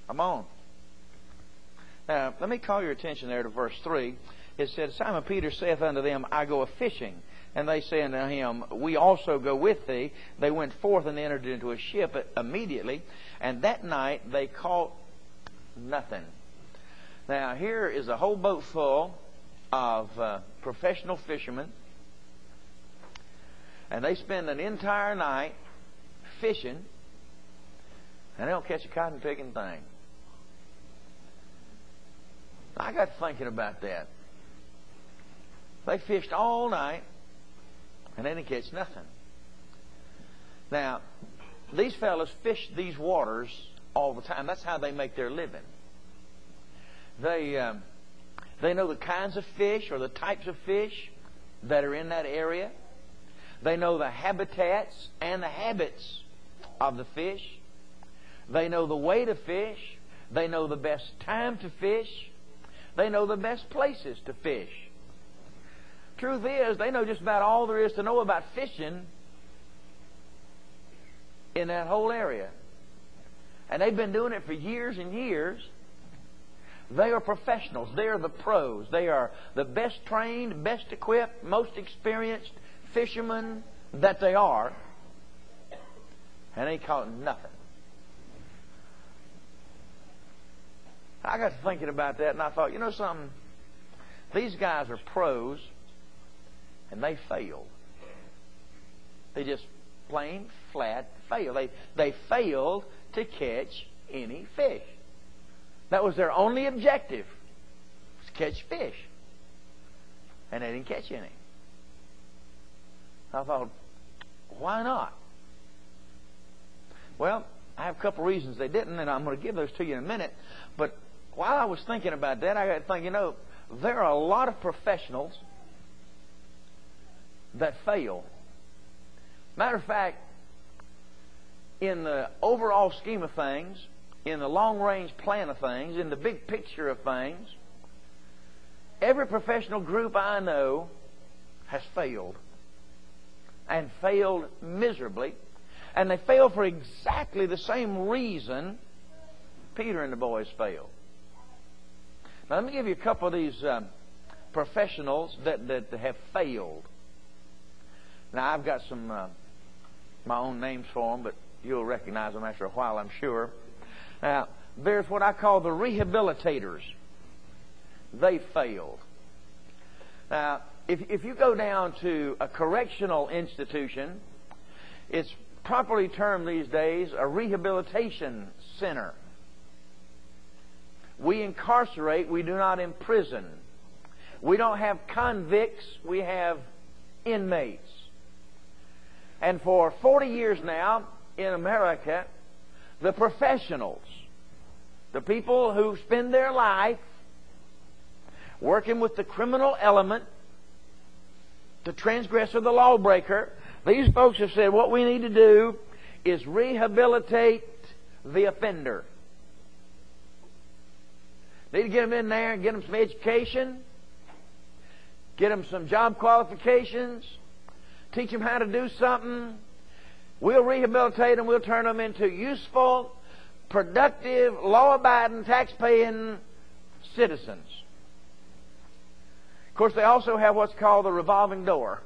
Come on. Now, let me call your attention there to verse 3. It said, Simon Peter saith unto them, I go a-fishing. And they say unto him, We also go with thee. They went forth and entered into a ship immediately. And that night they caught nothing. Now, here is a whole boat full of professional fishermen. And they spend an entire night fishing. And they don't catch a cotton-picking thing. I got thinking about that. They fished all night, and they didn't catch nothing. Now, these fellas fish these waters all the time. That's how they make their living. They know the kinds of fish or the types of fish that are in that area. They know the habitats and the habits of the fish. They know the way to fish. They know the best time to fish. They know the best places to fish. Truth is, they know just about all there is to know about fishing in that whole area. And they've been doing it for years and years. They are professionals. They are the pros. They are the best trained, best equipped, most experienced fishermen that they are. And they caught nothing. I got to thinking about that, and I thought, you know something? These guys are pros, and they failed. They just plain, flat failed. They failed to catch any fish. That was their only objective, was to catch fish. And they didn't catch any. I thought, why not? Well, I have a couple of reasons they didn't, and I'm going to give those to you in a minute. But while I was thinking about that, I got to think, you know, there are a lot of professionals that fail. Matter of fact, in the overall scheme of things, in the long-range plan of things, in the big picture of things, every professional group I know has failed. And failed miserably. And they failed for exactly the same reason Peter and the boys failed. Now, let me give you a couple of these professionals that have failed. Now, I've got some my own names for them, but you'll recognize them after a while, I'm sure. Now, there's what I call the rehabilitators. They failed. Now, if you go down to a correctional institution, it's properly termed these days a rehabilitation center. We incarcerate, we do not imprison. We don't have convicts, we have inmates. And for 40 years now, in America, the professionals, the people who spend their life working with the criminal element, the transgressor, the lawbreaker, these folks have said what we need to do is rehabilitate the offender. Need to get them in there and get them some education, get them some job qualifications, teach them how to do something. We'll rehabilitate them. We'll turn them into useful, productive, law-abiding, tax-paying citizens. Of course, they also have what's called the revolving door.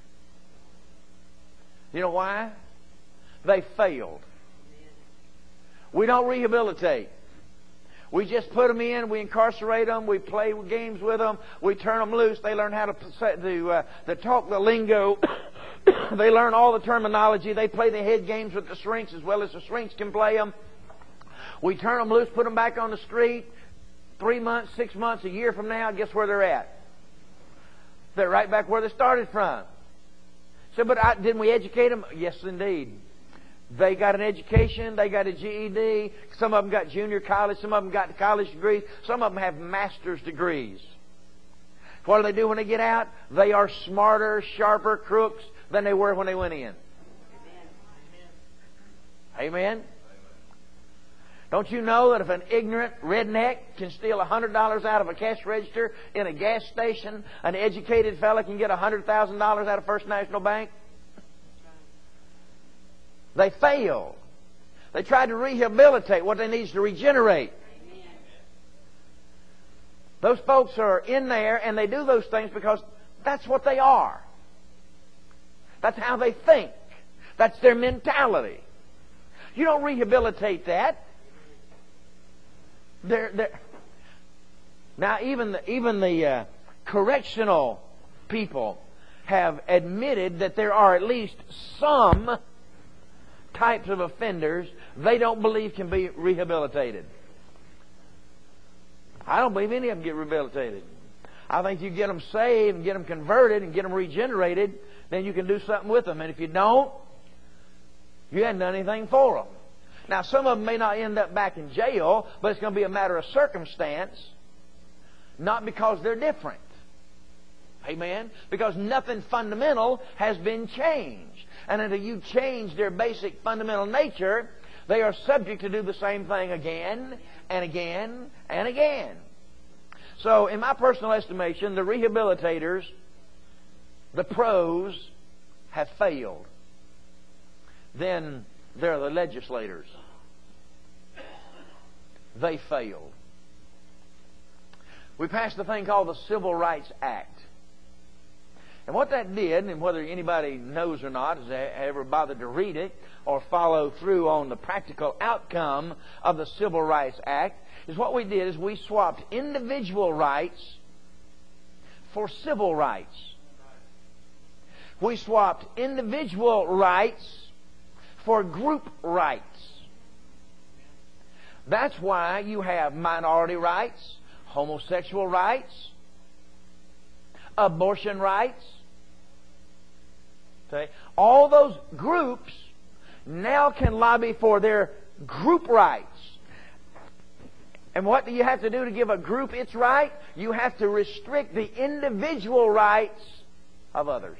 You know why? They failed. We don't rehabilitate. We just put them in, we incarcerate them, we play games with them, we turn them loose. They learn how to talk the lingo. They learn all the terminology. They play the head games with the shrinks as well as the shrinks can play them. We turn them loose, put them back on the street. 3 months, 6 months, a year from now, guess where they're at? They're right back where they started from. So, but didn't we educate them? Yes, indeed. They got an education. They got a GED. Some of them got junior college. Some of them got college degrees. Some of them have master's degrees. What do they do when they get out? They are smarter, sharper crooks than they were when they went in. Amen? Amen? Don't you know that if an ignorant redneck can steal $100 out of a cash register in a gas station, an educated fella can get $100,000 out of First National Bank? They failed. They tried to rehabilitate what they need to regenerate. Those folks are in there and they do those things because that's what they are. That's how they think. That's their mentality. You don't rehabilitate that. Now, even the correctional people have admitted that there are at least some types of offenders they don't believe can be rehabilitated. I don't believe any of them get rehabilitated. I think you get them saved and get them converted and get them regenerated, then you can do something with them. And if you don't, you haven't done anything for them. Now, some of them may not end up back in jail, but it's going to be a matter of circumstance, not because they're different. Amen? Because nothing fundamental has been changed. And until you change their basic fundamental nature, they are subject to do the same thing again and again and again. So, in my personal estimation, the rehabilitators, the pros, have failed. Then there are the legislators. They failed. We passed a thing called the Civil Rights Act. And what that did, and whether anybody knows or not, has ever bothered to read it or follow through on the practical outcome of the Civil Rights Act, is what we did is we swapped individual rights for civil rights. We swapped individual rights for group rights. That's why you have minority rights, homosexual rights, abortion rights. Okay? All those groups now can lobby for their group rights. And what do you have to do to give a group its right? You have to restrict the individual rights of others.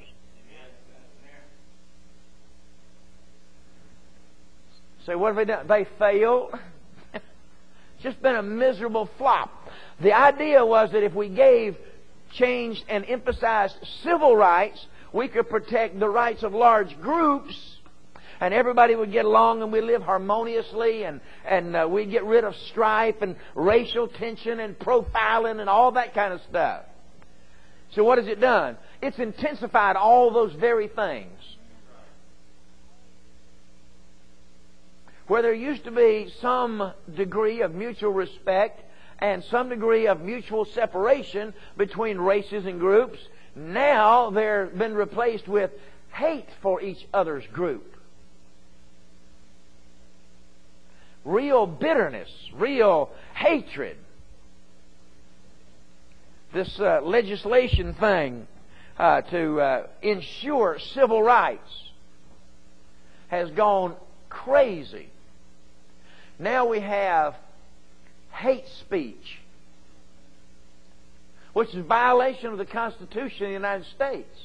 So what have they done? They failed. It's just been a miserable flop. The idea was that if we changed and emphasized civil rights, we could protect the rights of large groups, and everybody would get along and we'd live harmoniously, and we'd get rid of strife and racial tension and profiling and all that kind of stuff. So what has it done? It's intensified all those very things. Where there used to be some degree of mutual respect and some degree of mutual separation between races and groups, now they're been replaced with hate for each other's group. Real bitterness, real hatred. This legislation thing to ensure civil rights has gone crazy. Now we have hate speech, which is a violation of the Constitution of the United States.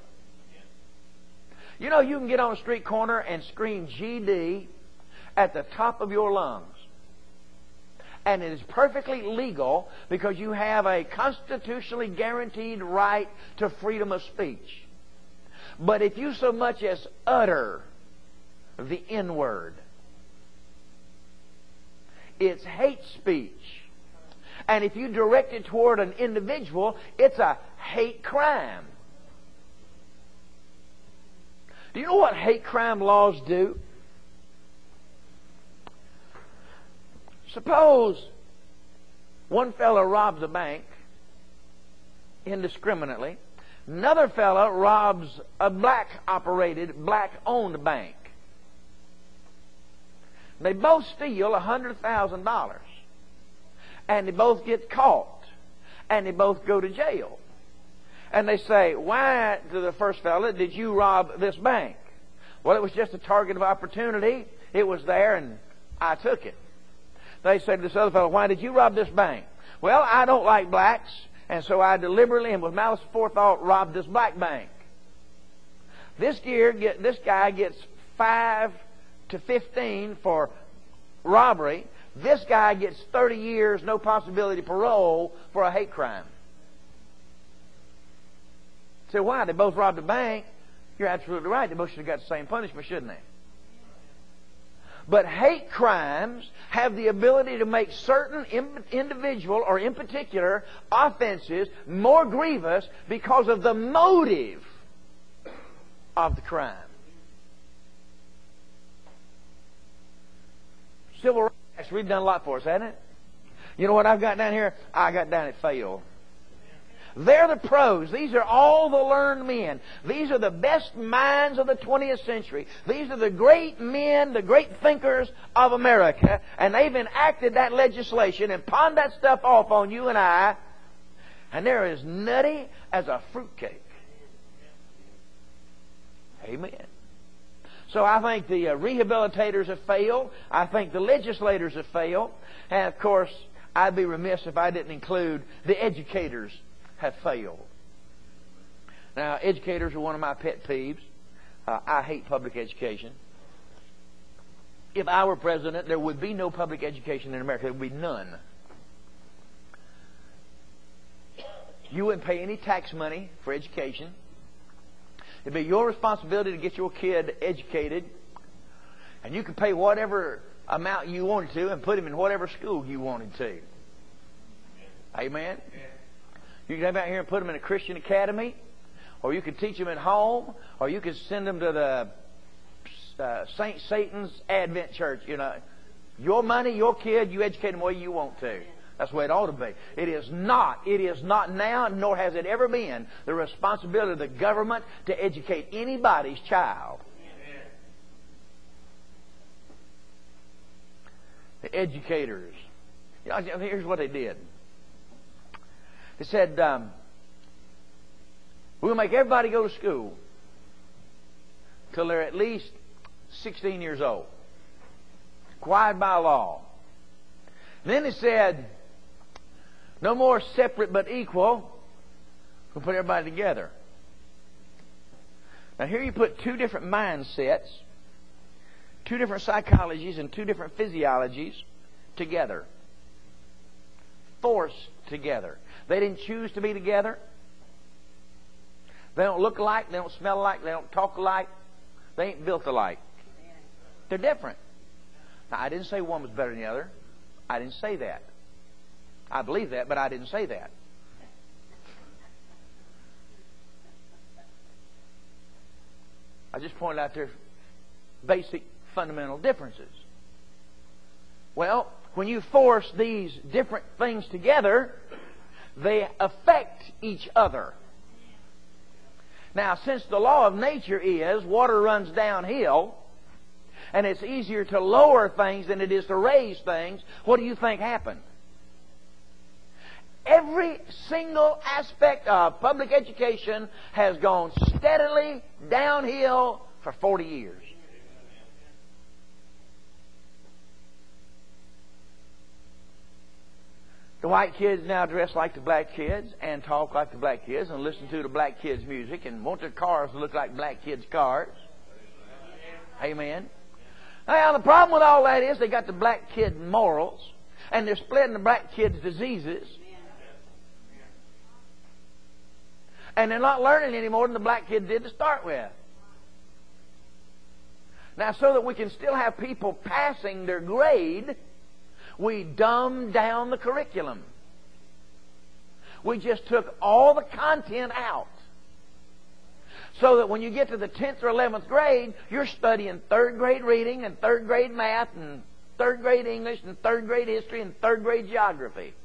You know, you can get on a street corner and scream GD at the top of your lungs. And it is perfectly legal because you have a constitutionally guaranteed right to freedom of speech. But if you so much as utter the N-word, it's hate speech. And if you direct it toward an individual, it's a hate crime. Do you know what hate crime laws do? Suppose one fellow robs a bank indiscriminately. Another fellow robs a black-operated, black-owned bank. They both steal $100,000. And they both get caught. And they both go to jail. And they say, why, to the first fellow, did you rob this bank? Well, it was just a target of opportunity. It was there and I took it. They say to this other fellow, why did you rob this bank? Well, I don't like blacks, and so I deliberately and with malice aforethought robbed this black bank. This guy gets 5 to 15 for robbery. This guy gets 30 years, no possibility of parole, for a hate crime. So why? They both robbed a bank. You're absolutely right. They both should have got the same punishment, shouldn't they? But hate crimes have the ability to make certain individual or in particular offenses more grievous because of the motive of the crime. Civil rights really done a lot for us, hasn't it? You know what I've got down here? I got down at fail. They're the pros. These are all the learned men. These are the best minds of the 20th century. These are the great men, the great thinkers of America. And they've enacted that legislation and pawned that stuff off on you and I. And they're as nutty as a fruitcake. Amen. So I think the rehabilitators have failed. I think the legislators have failed. And of course, I'd be remiss if I didn't include the educators have failed. Now, educators are one of my pet peeves. I hate public education. If I were president, there would be no public education in America. There would be none. You wouldn't pay any tax money for education. It'd be your responsibility to get your kid educated. And you could pay whatever amount you wanted to and put him in whatever school you wanted to. Amen? You could come out here and put them in a Christian academy, or you could teach them at home, or you could send them to the St. Satan's Advent Church. You know, your money, your kid, you educate them the way you want to. That's the way it ought to be. It is not now, nor has it ever been, the responsibility of the government to educate anybody's child. The educators. You know, here's what they did. They said, we'll make everybody go to school till they're at least 16 years old. Required by law. Then they said, no more separate but equal. We'll put everybody together. Now here you put two different mindsets, two different psychologies, and two different physiologies together. Forced together. They didn't choose to be together. They don't look alike. They don't smell alike. They don't talk alike. They ain't built alike. They're different. Now, I didn't say one was better than the other. I didn't say that. I believe that, but I didn't say that. I just pointed out their basic fundamental differences. Well, when you force these different things together, they affect each other. Now, since the law of nature is water runs downhill, and it's easier to lower things than it is to raise things, what do you think happened? Every single aspect of public education has gone steadily downhill for 40 years. The white kids now dress like the black kids and talk like the black kids and listen to the black kids' music and want their cars to look like black kids' cars. Amen. Now, the problem with all that is they got the black kid morals and they're spreading the black kids' diseases. And they're not learning any more than the black kids did to start with. Now, so that we can still have people passing their grade, we dumbed down the curriculum. We just took all the content out. So that when you get to the 10th or 11th grade, you're studying 3rd grade reading and 3rd grade math and 3rd grade English and 3rd grade history and 3rd grade geography.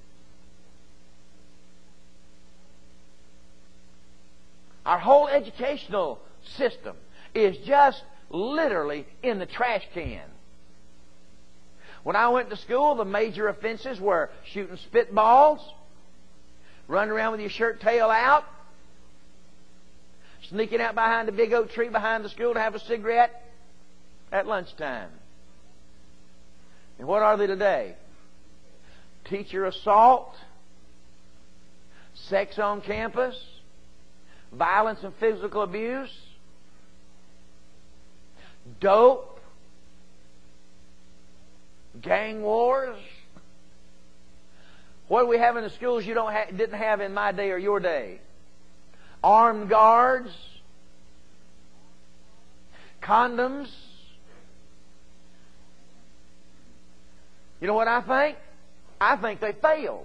Our whole educational system is just literally in the trash can. When I went to school, the major offenses were shooting spitballs, running around with your shirt tail out, sneaking out behind the big oak tree behind the school to have a cigarette at lunchtime. And what are they today? Teacher assault, sex on campus, violence and physical abuse, dope, gang wars. What do we have in the schools you didn't have in my day or your day? Armed guards, condoms, You know what I think? I think they failed.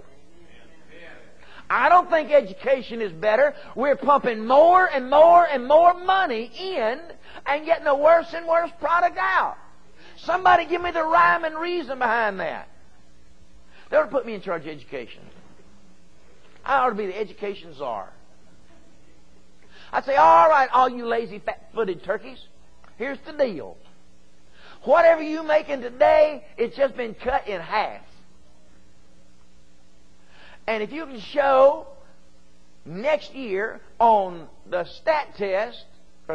I don't think education is better. We're pumping more and more and more money in and getting a worse and worse product out. Somebody give me the rhyme and reason behind that. They ought to put me in charge of education. I ought to be the education czar. I'd say, all right, all you lazy, fat-footed turkeys, here's the deal. Whatever you making today, it's just been cut in half. And if you can show next year on the SAT test,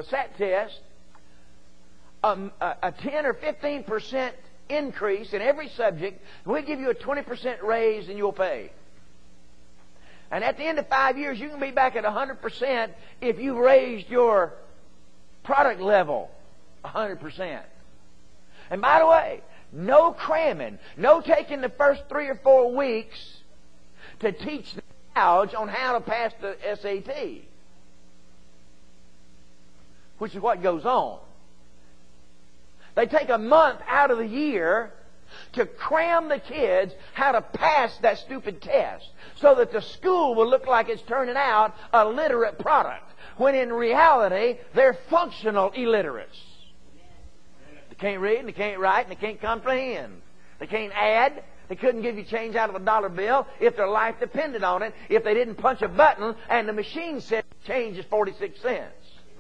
a 10 or 15% increase in every subject, we'll give you a 20% raise and you'll pay. And at the end of 5 years, you can be back at 100% if you raised your product level 100%. And by the way, no cramming, no taking the first 3 or 4 weeks to teach the gouge on how to pass the SAT, which is what goes on. They take a month out of the year to cram the kids how to pass that stupid test so that the school will look like it's turning out a literate product, when in reality they're functional illiterates. They can't read, and they can't write, and they can't comprehend. They can't add. They couldn't give you change out of a dollar bill if their life depended on it, if they didn't punch a button and the machine said change is 46 cents.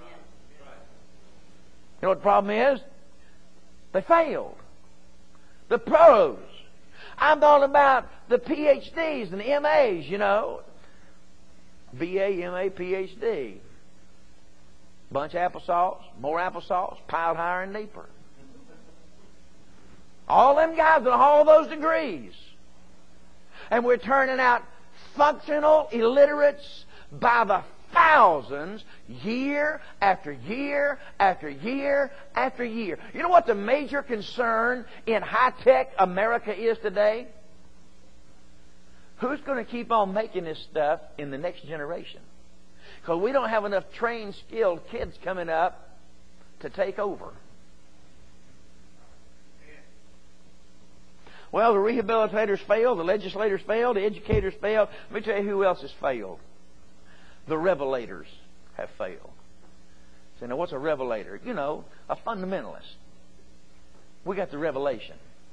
You know what the problem is? They failed. The pros. I'm talking about the PhDs and the MAs, you know. BA, MA, PhD. Bunch of applesauce, more applesauce, piled higher and deeper. All them guys with all those degrees. And we're turning out functional illiterates by the thousands, year after year after year after year. You know what the major concern in high-tech America is today? Who's going to keep on making this stuff in the next generation? Because we don't have enough trained, skilled kids coming up to take over. Well, the rehabilitators failed, the legislators failed, the educators failed. Let me tell you who else has failed. The revelators have failed. So now, what's a revelator? You know, a fundamentalist. We got the revelation.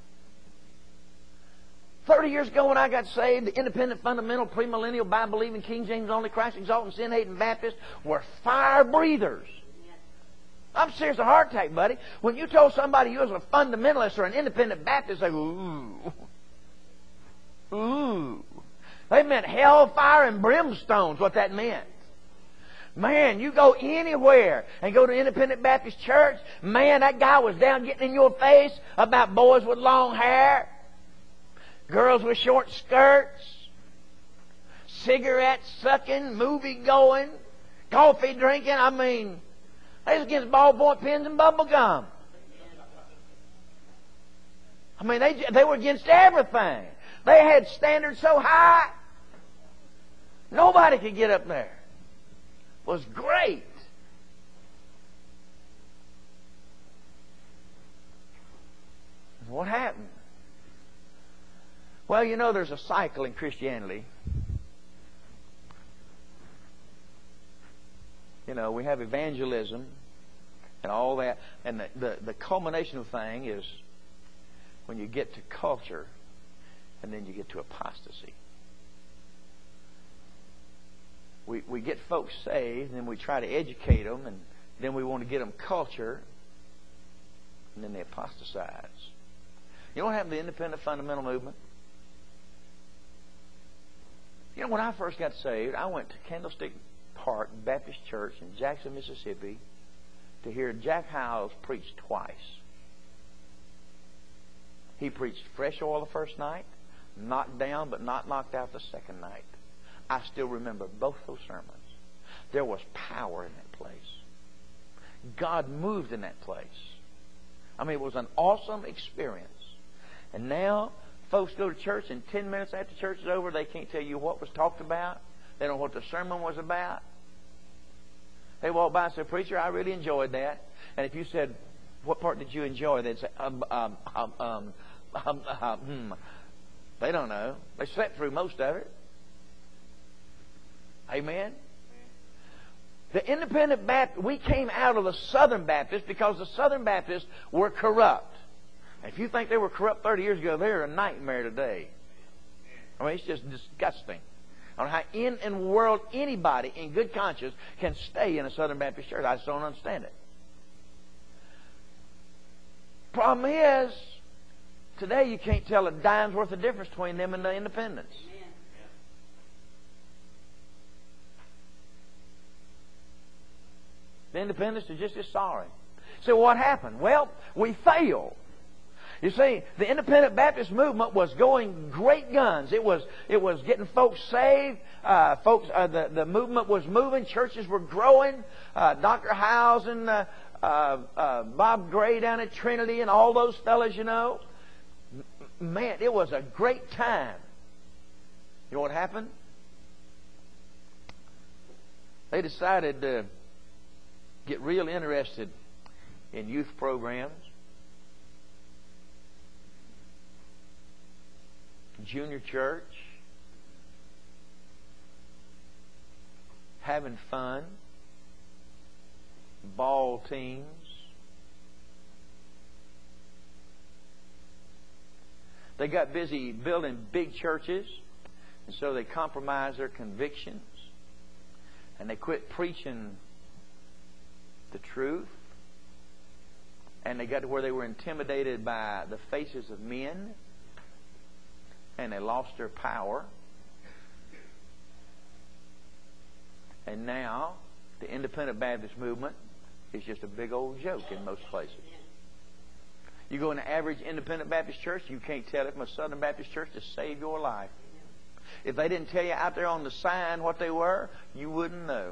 30 years ago when I got saved, the independent, fundamental, premillennial, Bible-believing, King James only, Christ-exalting, sin-hating Baptists were fire breathers. I'm serious, a heart attack, buddy. When you told somebody you was a fundamentalist or an independent Baptist, they go, ooh. Ooh. They meant hellfire and brimstone's what that meant. Man, you go anywhere and go to Independent Baptist Church, man, that guy was down getting in your face about boys with long hair, girls with short skirts, cigarette sucking, movie going, coffee drinking. I mean, they was against ballpoint pens and bubble gum. I mean, they were against everything. They had standards so high, nobody could get up there. It was great. What happened? Well, you know, there's a cycle in Christianity. You know, we have evangelism and all that. And the culmination of the thing is when you get to culture and then you get to apostasy. We get folks saved, and then we try to educate them, and then we want to get them culture, and then they apostatize. You know what happened to the independent fundamental movement? You know, when I first got saved, I went to Candlestick Park Baptist Church in Jackson, Mississippi, to hear Jack Hyles preach twice. He preached fresh oil the first night, knocked down but not knocked out the second night. I still remember both those sermons. There was power in that place. God moved in that place. I mean, it was an awesome experience. And now, folks go to church, and 10 minutes after church is over, they can't tell you what was talked about. They don't know what the sermon was about. They walk by and say, "Preacher, I really enjoyed that." And if you said, "What part did you enjoy?" they'd say, They don't know. They slept through most of it. Amen? The Independent Baptist, we came out of the Southern Baptists because the Southern Baptists were corrupt. And if you think they were corrupt 30 years ago, they're a nightmare today. I mean, it's just disgusting. I don't know how in the world anybody in good conscience can stay in a Southern Baptist church. I just don't understand it. Problem is, today you can't tell a dime's worth of difference between them and the independents. The independents are just as sorry. So what happened? Well, we failed. You see, the Independent Baptist movement was going great guns. It was getting folks saved. The movement was moving. Churches were growing. Dr. Howes and Bob Gray down at Trinity and all those fellas, you know. Man, it was a great time. You know what happened? They decided to get real interested in youth programs, junior church, having fun, ball teams. They got busy building big churches, and so they compromised their convictions, and they quit preaching the truth, and they got to where they were intimidated by the faces of men, and they lost their power. And now the Independent Baptist movement is just a big old joke in most places. You go in an average Independent Baptist church, you can't tell it from a Southern Baptist church to save your life. If they didn't tell you out there on the sign what they were, you wouldn't know.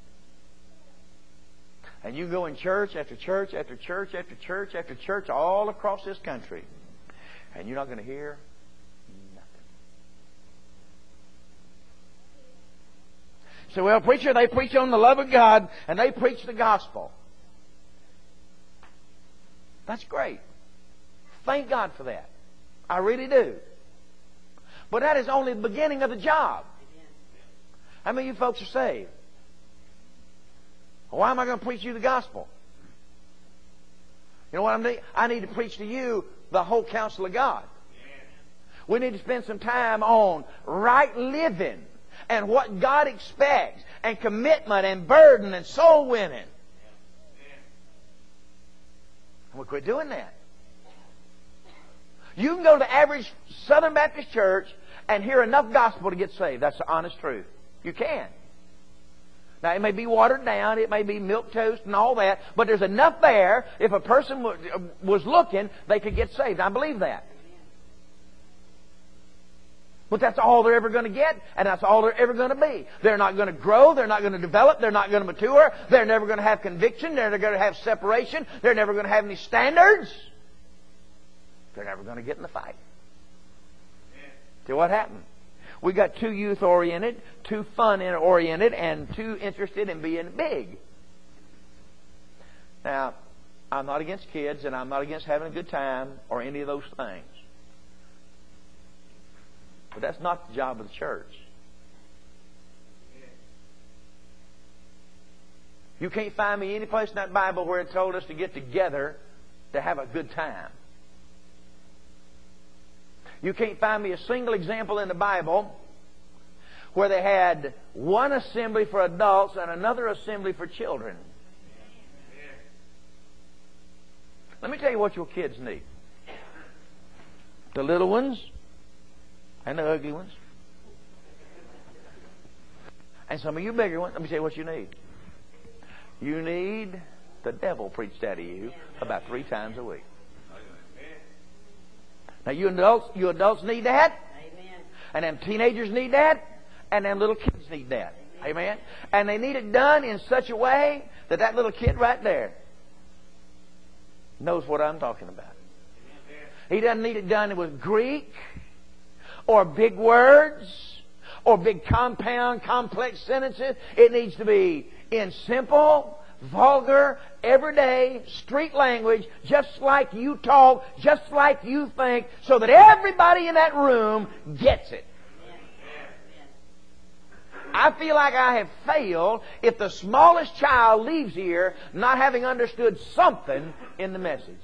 And you go in church after church after church after church after church all across this country, and you're not going to hear nothing. So, well, preacher, they preach on the love of God, and they preach the gospel. That's great. Thank God for that. I really do. But that is only the beginning of the job. How many of you folks are saved? Why am I going to preach you the gospel? You know what I'm doing? I need to preach to you the whole counsel of God. We need to spend some time on right living and what God expects, and commitment and burden and soul winning. And we quit doing that. You can go to the average Southern Baptist church and hear enough gospel to get saved. That's the honest truth. You can. Now, it may be watered down, it may be milquetoast and all that, but there's enough there, if a person was looking, they could get saved. I believe that. But that's all they're ever going to get, and that's all they're ever going to be. They're not going to grow, they're not going to develop, they're not going to mature, they're never going to have conviction, they're never going to have separation, they're never going to have any standards. They're never going to get in the fight. See what happened? We got too youth-oriented, too fun-oriented, and too interested in being big. Now, I'm not against kids, and I'm not against having a good time or any of those things. But that's not the job of the church. You can't find me any place in that Bible where it told us to get together to have a good time. You can't find me a single example in the Bible where they had one assembly for adults and another assembly for children. Let me tell you what your kids need. The little ones and the ugly ones. And some of you bigger ones. Let me tell you what you need. You need the devil preached out of you about 3 times a week. Now, you adults need that. Amen. And them teenagers need that. And them little kids need that. Amen. And they need it done in such a way that that little kid right there knows what I'm talking about. He doesn't need it done with Greek or big words or big compound, complex sentences. It needs to be in simple, vulgar, everyday, street language, just like you talk, just like you think, so that everybody in that room gets it. I feel like I have failed if the smallest child leaves here not having understood something in the message.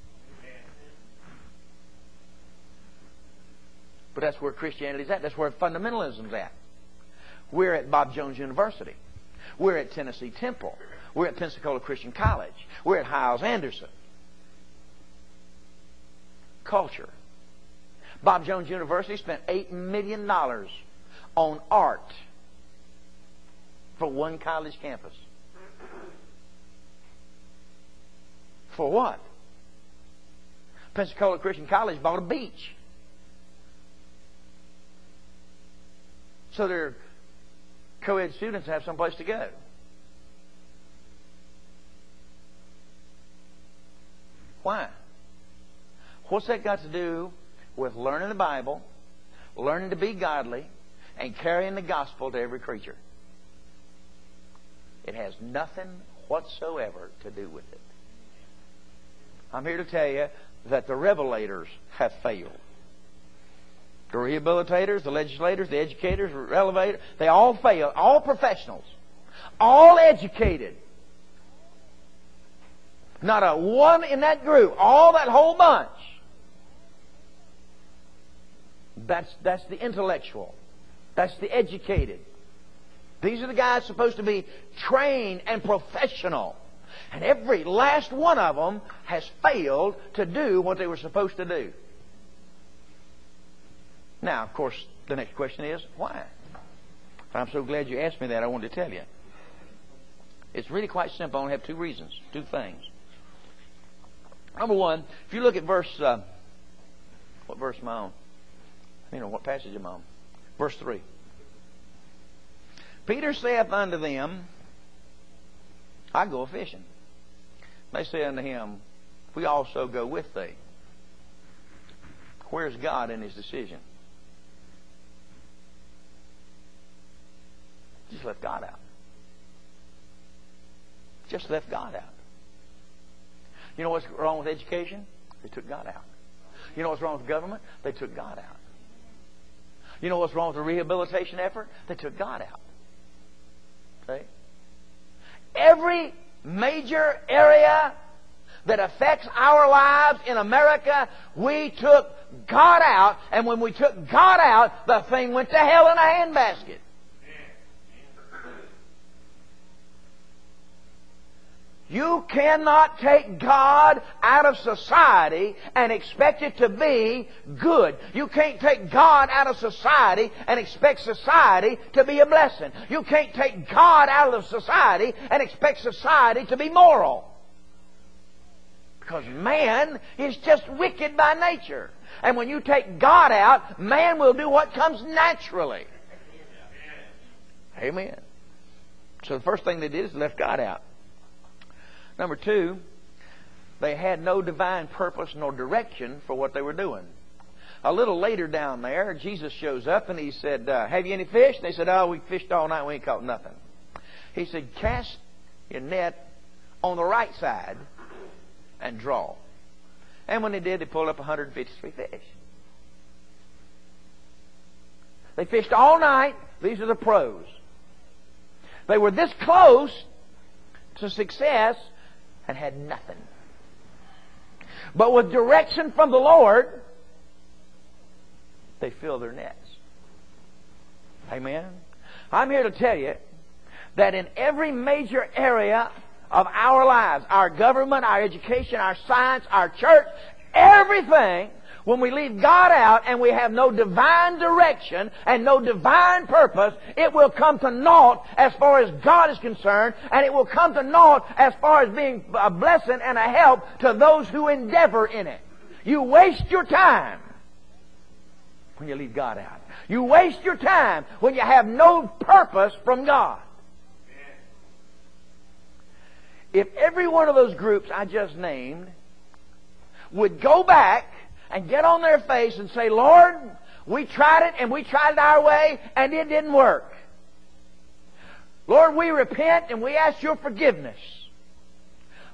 But that's where Christianity's at. That's where fundamentalism's at. We're at Bob Jones University. We're at Tennessee Temple. We're at Pensacola Christian College. We're at Hiles-Anderson. Culture. Bob Jones University spent $8 million on art for one college campus. For what? Pensacola Christian College bought a beach. So their co-ed students have someplace to go. Why? What's that got to do with learning the Bible, learning to be godly, and carrying the gospel to every creature? It has nothing whatsoever to do with it. I'm here to tell you that the revelators have failed. The rehabilitators, the legislators, the educators, the elevators, they all fail. All professionals. All educated. Not a one in that group. All that whole bunch. That's the intellectual. That's the educated. These are the guys supposed to be trained and professional. And every last one of them has failed to do what they were supposed to do. Now, of course, the next question is, why? I'm so glad you asked me that. I wanted to tell you. It's really quite simple. I only have two reasons, two things. Number one, if you look at verse, what verse am I on? What passage am I on? Verse 3. Peter saith unto them, I go a-fishing. They say unto him, we also go with thee. Where's God in His decision? Just left God out. Just left God out. You know what's wrong with education? They took God out. You know what's wrong with government? They took God out. You know what's wrong with the rehabilitation effort? They took God out. See? Every major area that affects our lives in America, we took God out, and when we took God out, the thing went to hell in a handbasket. You cannot take God out of society and expect it to be good. You can't take God out of society and expect society to be a blessing. You can't take God out of society and expect society to be moral. Because man is just wicked by nature. And when you take God out, man will do what comes naturally. Amen. So the first thing they did is left God out. Number two, they had no divine purpose nor direction for what they were doing. A little later down there, Jesus shows up and He said, have you any fish? They said, oh, we fished all night, we ain't caught nothing. He said, cast your net on the right side and draw. And when they did, they pulled up 153 fish. They fished all night. These are the pros. They were this close to success and had nothing. But with direction from the Lord, they filled their nets. Amen? I'm here to tell you that in every major area of our lives, our government, our education, our science, our church, everything, when we leave God out and we have no divine direction and no divine purpose, it will come to naught as far as God is concerned, and it will come to naught as far as being a blessing and a help to those who endeavor in it. You waste your time when you leave God out. You waste your time when you have no purpose from God. If every one of those groups I just named would go back and get on their face and say, Lord, we tried it and we tried it our way and it didn't work. Lord, we repent and we ask your forgiveness.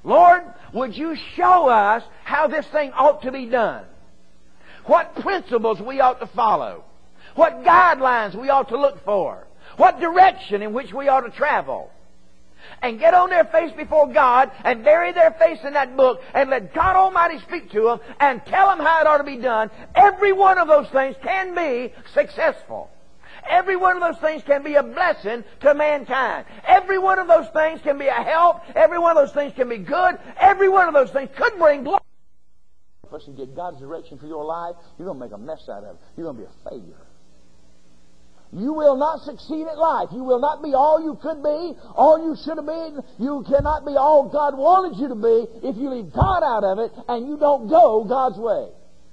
Lord, would you show us how this thing ought to be done? What principles we ought to follow? What guidelines we ought to look for? What direction in which we ought to travel? And get on their face before God and bury their face in that book and let God Almighty speak to them and tell them how it ought to be done. Every one of those things can be successful. Every one of those things can be a blessing to mankind. Every one of those things can be a help. Every one of those things can be good. Every one of those things could bring glory. If you get God's direction for your life, you're going to make a mess out of it. You're going to be a failure. You will not succeed at life. You will not be all you could be, all you should have been. You cannot be all God wanted you to be if you leave God out of it and you don't go God's way.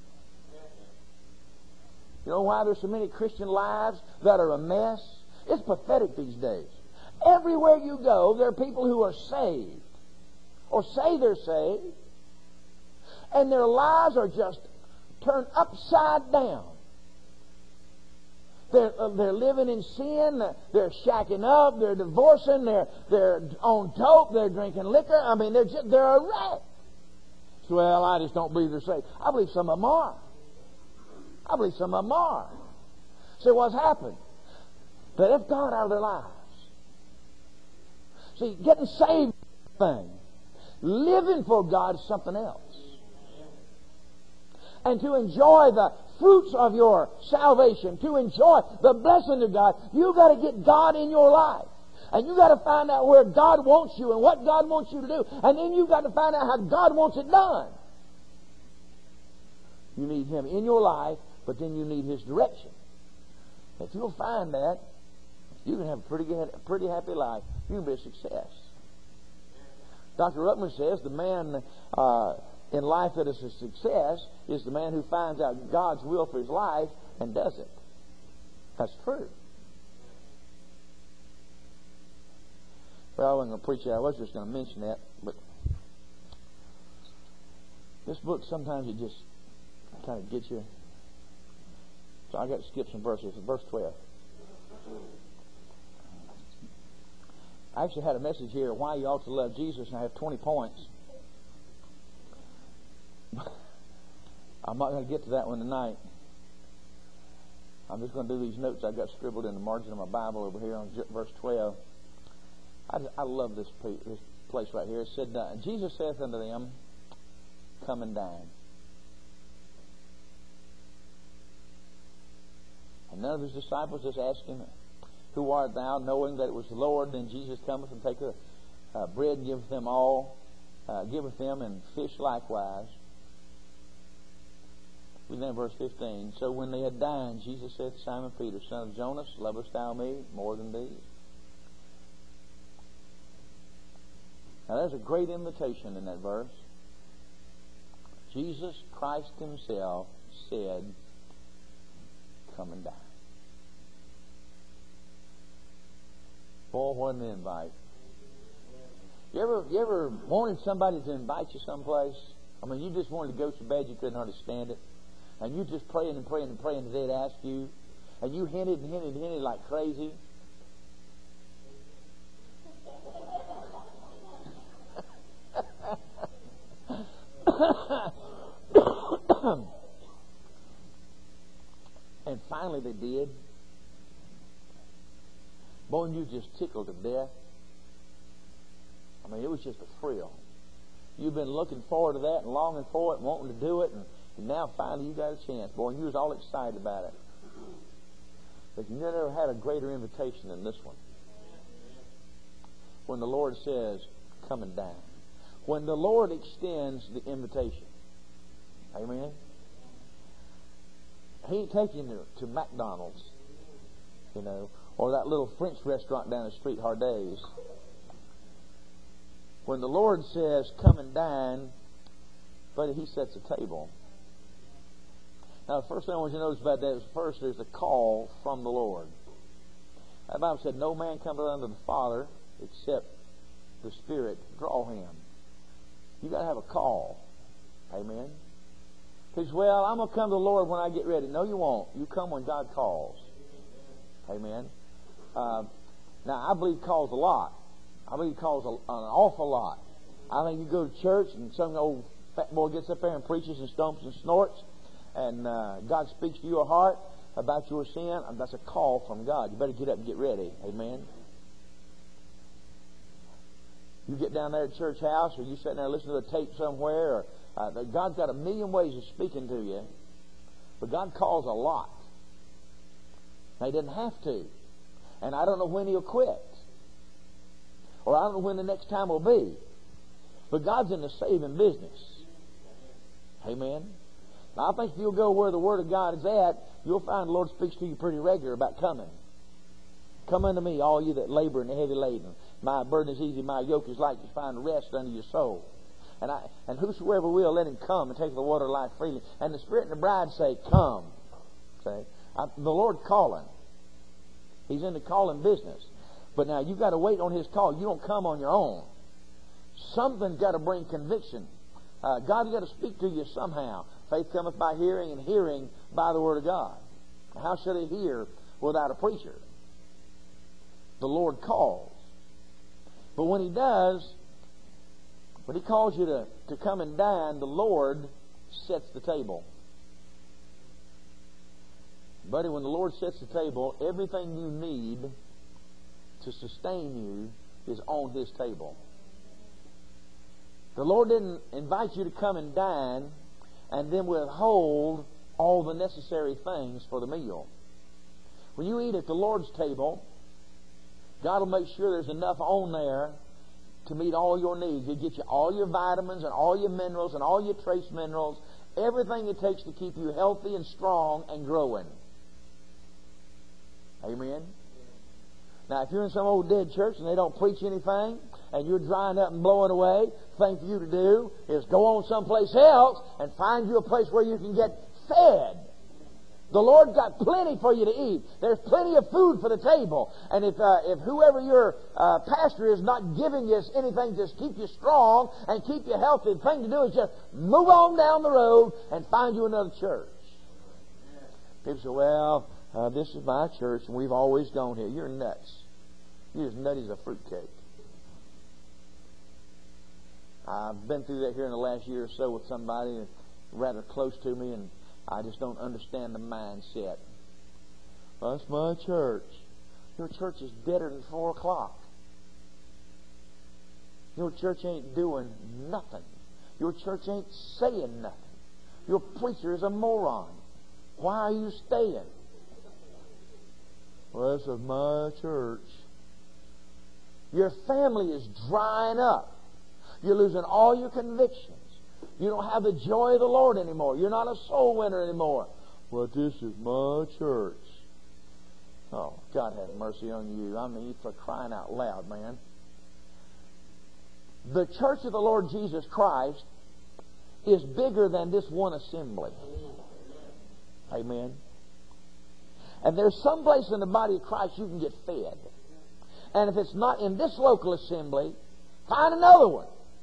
You know why there's so many Christian lives that are a mess? It's pathetic these days. Everywhere you go, there are people who are saved, or say they're saved, and their lives are just turned upside down. They're living in sin. They're shacking up. They're divorcing. They're on dope. They're drinking liquor. I mean, they're a wreck. So, well, I just don't believe they're saved. I believe some of them are. I believe some of them are. So what's happened? They left God out of their lives. See, getting saved is one thing. Living for God is something else. And to enjoy the fruits of your salvation, to enjoy the blessing of God, you've got to get God in your life. And you've got to find out where God wants you and what God wants you to do. And then you've got to find out how God wants it done. You need Him in your life, but then you need His direction. If you'll find that, you can have a pretty happy life. You can be a success. Dr. Ruckman says the man in life that is a success is the man who finds out God's will for his life and does it. That's true. Well, I wasn't going to preach that. I was just going to mention that. But this book, sometimes it just kind of gets you. So I got to skip some verses. Verse 12. I actually had a message here, why you ought to love Jesus, and I have 20 points. I'm not going to get to that one tonight. I'm just going to do these notes I got scribbled in the margin of my Bible over here on verse 12. I love this place right here. It said, Jesus saith unto them, come and dine. And none of his disciples just asked him, who art thou, knowing that it was the Lord? Then Jesus cometh and taketh bread and giveth them all, giveth them, and fish likewise. We then verse 15. So when they had dined, Jesus said to Simon Peter, son of Jonas, lovest thou me more than these? Now there's a great invitation in that verse. Jesus Christ Himself said, come and dine. Boy, what an invite. You ever wanted somebody to invite you someplace? I mean, you just wanted to go so bad you couldn't understand it. And you just praying and praying and praying that they'd ask you. And you hinted and hinted and hinted like crazy. And finally they did. Boy, and you just tickled to death. I mean, it was just a thrill. You've been looking forward to that and longing for it and wanting to do it, and now finally you got a chance. Boy, and you was all excited about it. But you never had a greater invitation than this one. When the Lord says, come and dine. When the Lord extends the invitation. Amen? He ain't taking you to McDonald's, you know, or that little French restaurant down the street, Hardays. When the Lord says, come and dine, buddy, He sets a table. Now, the first thing I want you to notice about that is first there's a call from the Lord. The Bible said, no man cometh unto the Father except the Spirit draw him. You got to have a call. Amen? He says, well, I'm going to come to the Lord when I get ready. No, you won't. You come when God calls. Amen? Now, I believe He calls a lot. I believe He calls an awful lot. I think you go to church and some old fat boy gets up there and preaches and stomps and snorts, and God speaks to your heart about your sin. That's a call from God. You better get up and get ready. Amen. You get down there at church house, or you sit there listening to a tape somewhere, or God's got a million ways of speaking to you, but God calls a lot. Now, He doesn't have to. And I don't know when He'll quit. Or I don't know when the next time will be. But God's in the saving business. Amen. Now, I think if you'll go where the Word of God is at, you'll find the Lord speaks to you pretty regular about coming. Come unto me, all you that labor and are heavy laden. My burden is easy, my yoke is light. You find rest unto your soul. And whosoever will, let him come and take the water of life freely. And the Spirit and the bride say, come. Say, the Lord calling. He's in the calling business. But now you've got to wait on His call. You don't come on your own. Something's got to bring conviction. God's got to speak to you somehow. Faith cometh by hearing, and hearing by the Word of God. How should he hear without a preacher? The Lord calls. But when He does, when He calls you to come and dine, the Lord sets the table. Buddy, when the Lord sets the table, everything you need to sustain you is on His table. The Lord didn't invite you to come and dine and then withhold all the necessary things for the meal. When you eat at the Lord's table, God will make sure there's enough on there to meet all your needs. He'll get you all your vitamins and all your minerals and all your trace minerals, everything it takes to keep you healthy and strong and growing. Amen? Now, if you're in some old dead church and they don't preach anything, and you're drying up and blowing away, the thing for you to do is go on someplace else and find you a place where you can get fed. The Lord's got plenty for you to eat. There's plenty of food for the table. And if whoever your pastor is not giving you anything to keep you strong and keep you healthy, the thing to do is just move on down the road and find you another church. People say, well, this is my church and we've always gone here. You're nuts. You're as nutty as a fruitcake. I've been through that here in the last year or so with somebody rather close to me, and I just don't understand the mindset. That's my church. Your church is deader than 4 o'clock. Your church ain't doing nothing. Your church ain't saying nothing. Your preacher is a moron. Why are you staying? Well, this is my church. Your family is drying up. You're losing all your convictions. You don't have the joy of the Lord anymore. You're not a soul winner anymore. Well, this is my church. Oh, God have mercy on you. I mean, for crying out loud, man. The church of the Lord Jesus Christ is bigger than this one assembly. Amen. And there's some place in the body of Christ you can get fed. And if it's not in this local assembly, find another one.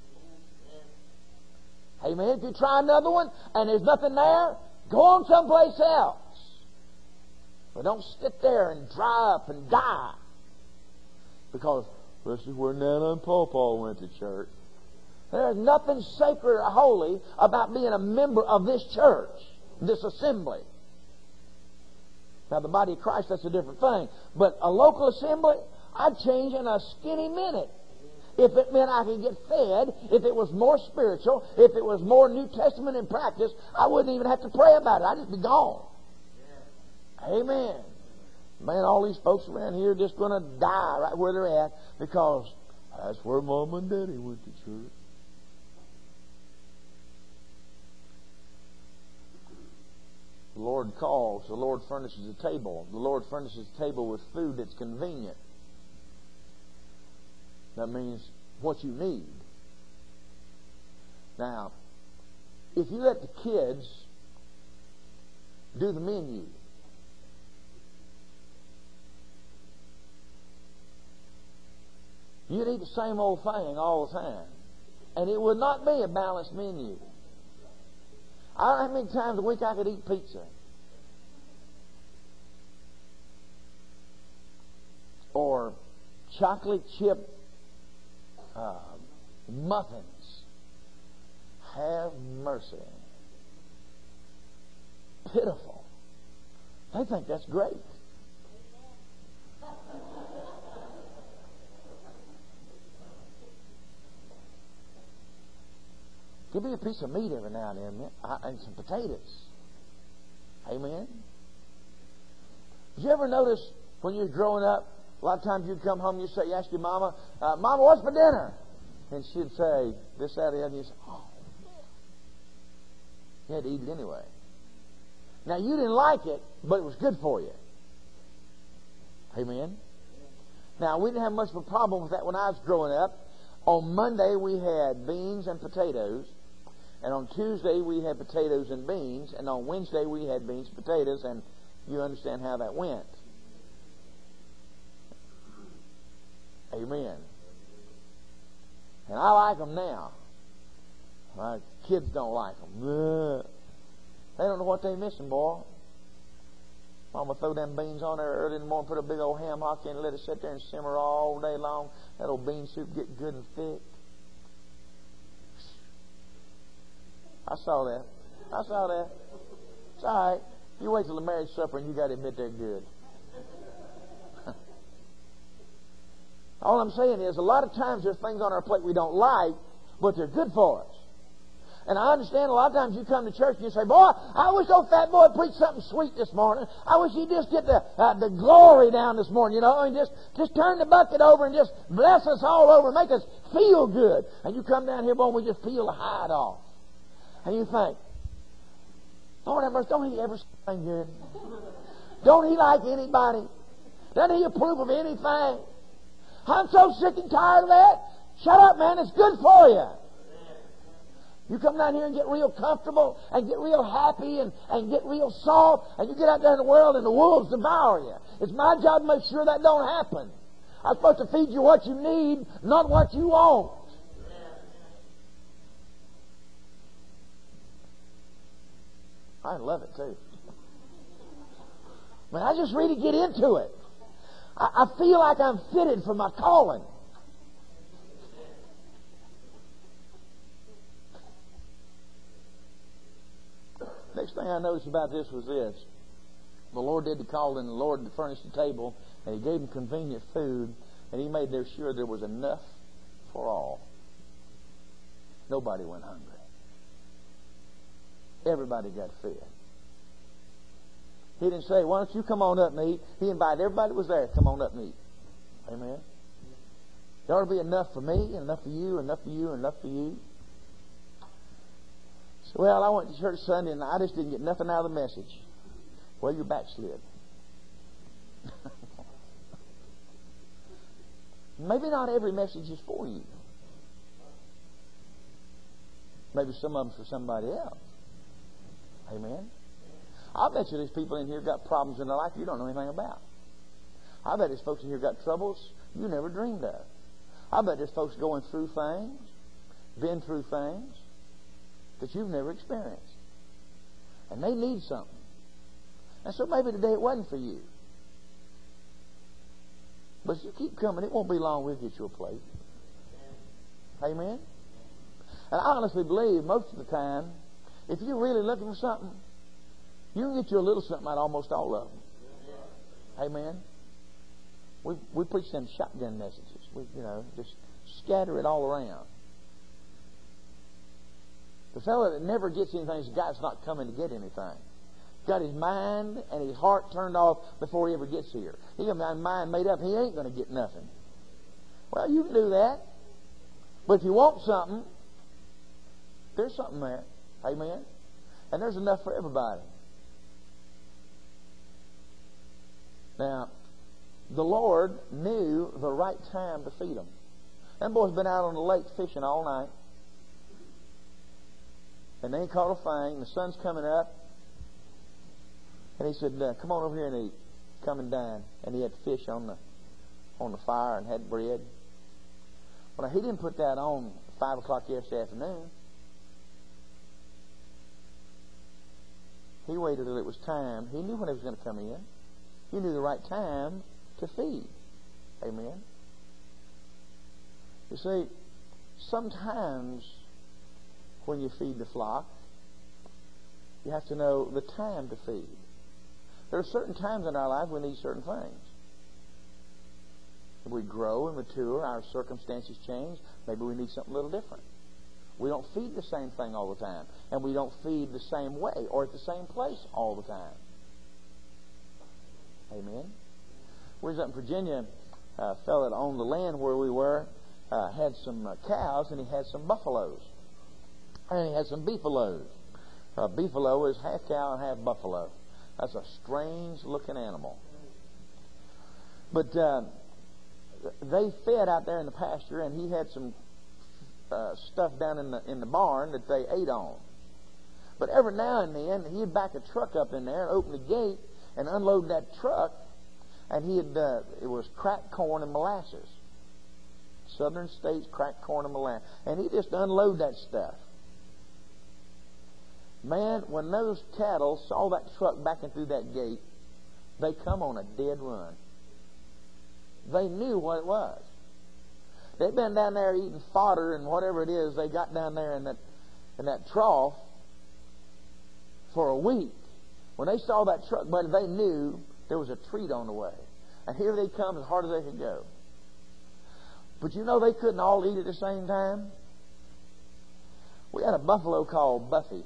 Amen. If you try another one and there's nothing there, go on someplace else. But don't sit there and dry up and die. Because this is where Nana and Pawpaw went to church. There's nothing sacred or holy about being a member of this church, this assembly. Now, the body of Christ, that's a different thing. But a local assembly, I'd change in a skinny minute. If it meant I could get fed, if it was more spiritual, if it was more New Testament in practice, I wouldn't even have to pray about it. I'd just be gone. Yeah. Amen. Man, all these folks around here are just going to die right where they're at because that's where Mom and Daddy went to church. The Lord calls. The Lord furnishes a table. The Lord furnishes a table with food that's convenient. That means what you need. Now, if you let the kids do the menu, you'd eat the same old thing all the time. And it would not be a balanced menu. I don't know how many times a week I could eat pizza. Or chocolate chip Muffins. Have mercy. Pitiful. They think that's great. Give me a piece of meat every now and then, and some potatoes. Amen. Did you ever notice when you were growing up, a lot of times you'd come home and you ask your mama, Mama, what's for dinner? And she'd say this, that, and the other. And you'd say, oh, man. You had to eat it anyway. Now, you didn't like it, but it was good for you. Amen. Now, we didn't have much of a problem with that when I was growing up. On Monday, we had beans and potatoes. And on Tuesday, we had potatoes and beans. And on Wednesday, we had beans and potatoes. And you understand how that went. Amen. And I like them now. My kids don't like them. They don't know what they're missing, boy. Mama throw them beans on there early in the morning, put a big old ham hock in, and let it sit there and simmer all day long. That old bean soup get good and thick. I saw that. It's all right. You wait till the marriage supper and you got to admit they're good. All I'm saying is, a lot of times there's things on our plate we don't like, but they're good for us. And I understand a lot of times you come to church and you say, boy, I wish old fat boy preached something sweet this morning. I wish he'd just get the glory down this morning, and just turn the bucket over and just bless us all over, make us feel good. And you come down here, boy, and we just feel the hide off. And you think, Lord have mercy, don't he ever say anything good? Don't he like anybody? Doesn't he approve of anything? I'm so sick and tired of that. Shut up, man. It's good for you. You come down here and get real comfortable and get real happy and get real soft, and you get out there in the world and the wolves devour you. It's my job to make sure that don't happen. I'm supposed to feed you what you need, not what you want. I love it too. Man, I just really get into it. I feel like I'm fitted for my calling. Next thing I noticed about this was this. The Lord did the calling, the Lord furnished the table, and He gave them convenient food, and He made sure there was enough for all. Nobody went hungry. Everybody got fed. He didn't say, why don't you come on up and eat? He invited everybody that was there, come on up and eat. Amen. There ought to be enough for me, and enough for you, and enough for you, and enough for you. So, well, I went to church Sunday, and I just didn't get nothing out of the message. Well, you're backslid. Maybe not every message is for you. Maybe some of them's for somebody else. Amen. I bet you there's people in here got problems in their life you don't know anything about. I bet there's folks in here got troubles you never dreamed of. I bet there's folks going through things, been through things that you've never experienced. And they need something. And so maybe today it wasn't for you. But if you keep coming, it won't be long we'll get you a plate. Amen? And I honestly believe most of the time, if you're really looking for something, you can get you a little something out of almost all of them. Amen? We preach them shotgun messages. We, just scatter it all around. The fellow that never gets anything is the guy that's not coming to get anything. Got his mind and his heart turned off before he ever gets here. He got his mind made up. He ain't going to get nothing. Well, you can do that. But if you want something, there's something there. Amen? And there's enough for everybody. Now, the Lord knew the right time to feed them. Them boys been out on the lake fishing all night. And they ain't caught a thing. The sun's coming up. And he said, come on over here and eat. Come and dine. And he had fish on the fire and had bread. Well, he didn't put that on 5 o'clock yesterday afternoon. He waited till it was time. He knew when it was going to come in. He knew the right time to feed. Amen. You see, sometimes when you feed the flock, you have to know the time to feed. There are certain times in our life we need certain things. If we grow and mature, our circumstances change, maybe we need something a little different. We don't feed the same thing all the time. And we don't feed the same way or at the same place all the time. Amen? We was up in Virginia. A fellow that owned the land where we were had some cows, and he had some buffaloes. And he had some beefaloes. A beefalo is half cow and half buffalo. That's a strange-looking animal. But they fed out there in the pasture, and he had some stuff down in the barn that they ate on. But every now and then, he'd back a truck up in there and open the gate and unload that truck, and it was cracked corn and molasses. Southern states cracked corn and molasses. And he'd just unload that stuff. Man, when those cattle saw that truck backing through that gate, they come on a dead run. They knew what it was. They'd been down there eating fodder and whatever it is they got down there in that trough for a week. When they saw that truck, buddy, they knew there was a treat on the way. And here they come as hard as they could go. But you know they couldn't all eat at the same time? We had a buffalo called Buffy.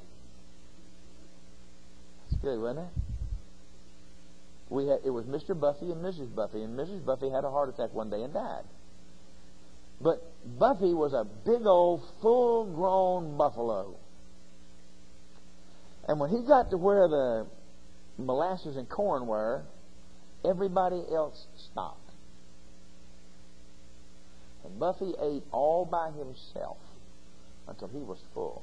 That's good, wasn't it? It was Mr. Buffy and Mrs. Buffy, and Mrs. Buffy had a heart attack one day and died. But Buffy was a big old full-grown buffalo. And when he got to where the molasses and corn were, everybody else stopped. And Buffy ate all by himself until he was full.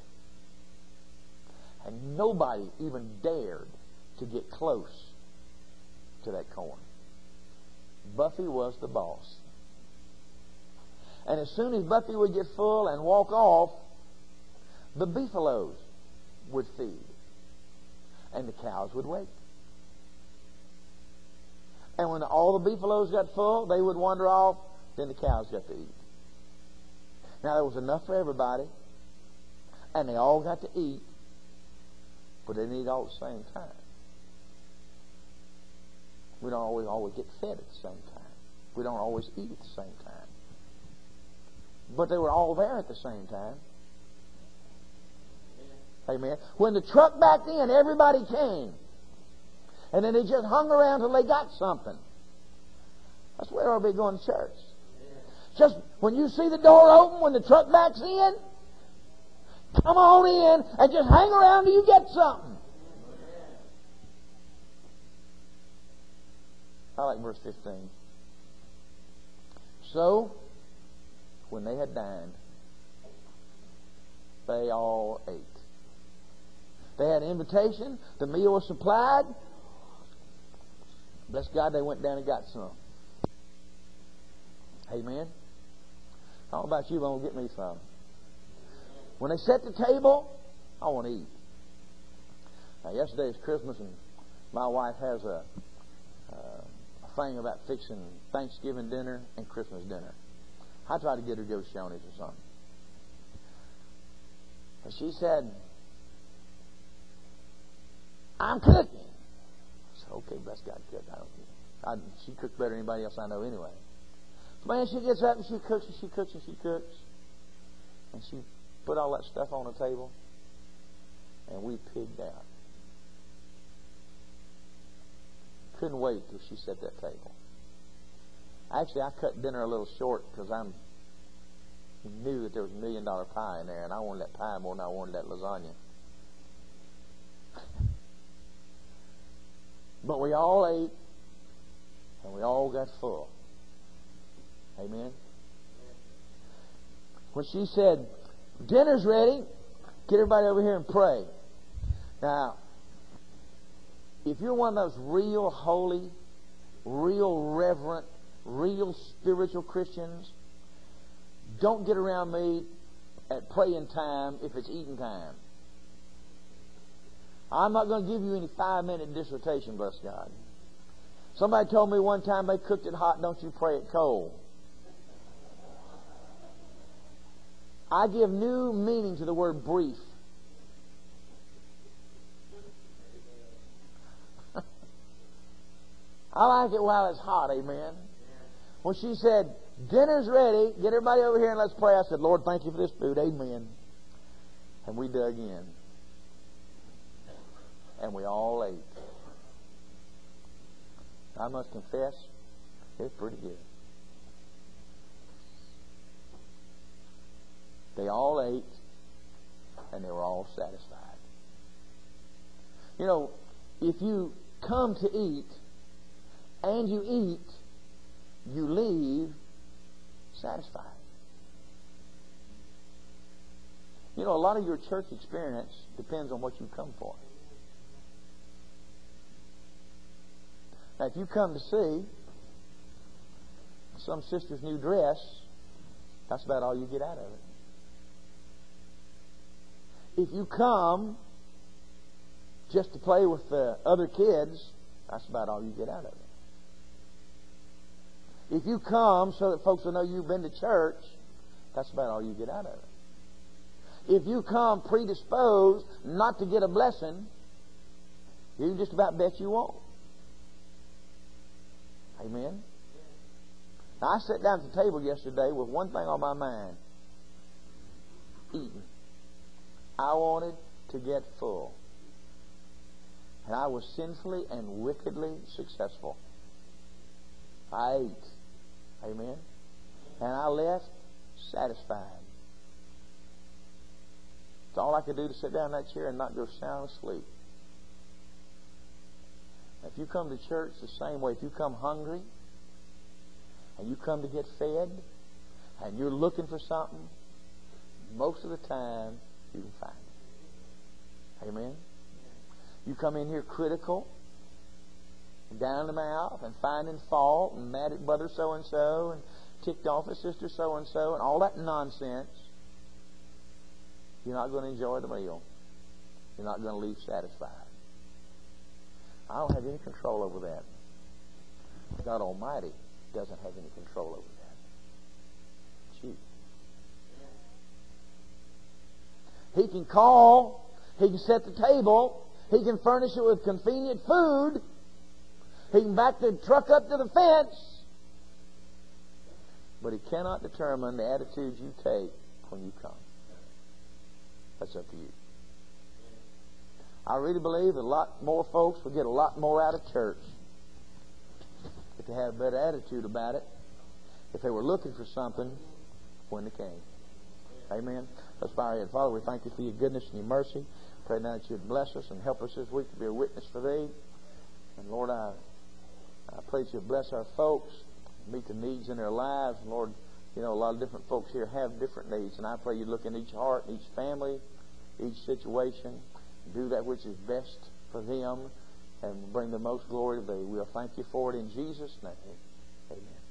And nobody even dared to get close to that corn. Buffy was the boss. And as soon as Buffy would get full and walk off, the beefalos would feed. And the cows would wait. And when all the beefalos got full, they would wander off, then the cows got to eat. Now there was enough for everybody, and they all got to eat, but they didn't eat all at the same time. We don't always get fed at the same time. We don't always eat at the same time. But they were all there at the same time. Amen. When the truck backed in, everybody came. And then they just hung around till they got something. That's where I'll be going to church. Just when you see the door open, when the truck backs in, come on in and just hang around till you get something. I like verse 15. So, when they had dined, they all ate. They had an invitation. The meal was supplied. Bless God, they went down and got some. Amen. I don't know about you, but I'm going to get me some. When they set the table, I want to eat. Now, yesterday is Christmas, and my wife has a thing about fixing Thanksgiving dinner and Christmas dinner. I tried to get her to go to Shoney's or something. And she said, I'm cooking. I said, okay, bless God, cook. I don't care. She cooks better than anybody else I know anyway. Man, she gets up and she cooks and she cooks and she cooks. And she put all that stuff on the table. And we pigged out. Couldn't wait till she set that table. Actually, I cut dinner a little short because I knew that there was $1 million pie in there, and I wanted that pie more than I wanted that lasagna. But we all ate, and we all got full. Amen? When she said, dinner's ready, get everybody over here and pray. Now, if you're one of those real holy, real reverent, real spiritual Christians, don't get around me at praying time if it's eating time. I'm not going to give you any 5-minute dissertation, bless God. Somebody told me one time they cooked it hot, don't you pray it cold. I give new meaning to the word brief. I like it while it's hot, amen. When she said, dinner's ready, get everybody over here and let's pray, I said, Lord, thank you for this food, amen. And we dug in. And we all ate. I must confess, it's pretty good. They all ate, and they were all satisfied. You know, if you come to eat, and you eat, you leave satisfied. You know, a lot of your church experience depends on what you come for. Now, if you come to see some sister's new dress, that's about all you get out of it. If you come just to play with the other kids, that's about all you get out of it. If you come so that folks will know you've been to church, that's about all you get out of it. If you come predisposed not to get a blessing, you can just about bet you won't. Amen? Now, I sat down at the table yesterday with one thing on my mind. Eating. I wanted to get full. And I was sinfully and wickedly successful. I ate. Amen? And I left satisfied. It's all I could do to sit down in that chair and not go sound asleep. If you come to church the same way, if you come hungry and you come to get fed and you're looking for something, most of the time you can find it. Amen? You come in here critical, down the mouth, and finding fault, and mad at brother so-and-so, and ticked off at sister so-and-so, and all that nonsense, you're not going to enjoy the meal. You're not going to leave satisfied. I don't have any control over that. God Almighty doesn't have any control over that. It's you. He can call, He can set the table, He can furnish it with convenient food, He can back the truck up to the fence, but He cannot determine the attitudes you take when you come. That's up to you. I really believe that a lot more folks will get a lot more out of church if they had a better attitude about it, if they were looking for something when they came. Amen. Let's bow our head. Father, we thank You for Your goodness and Your mercy. Pray now that You'd bless us and help us this week to be a witness for Thee. And Lord, I pray that You'd bless our folks, meet the needs in their lives. And Lord, You know, a lot of different folks here have different needs. And I pray You look in each heart, each family, each situation, do that which is best for them, and bring the most glory to Thee. We'll thank You for it in Jesus' name. Amen.